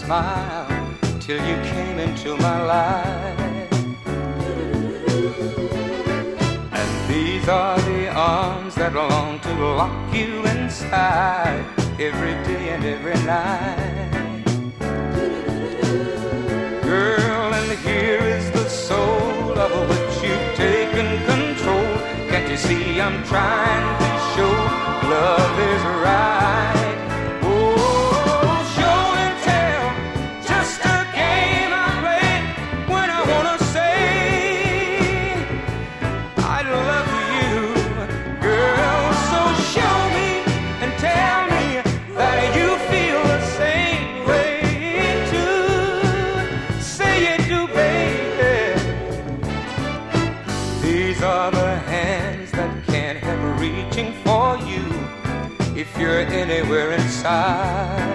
smile till you came into my life. And these are the arms that long to lock you inside every day and every night. Girl, and here is the soul of which you've taken control. Can't you see I'm trying to show love is right? If you're anywhere inside,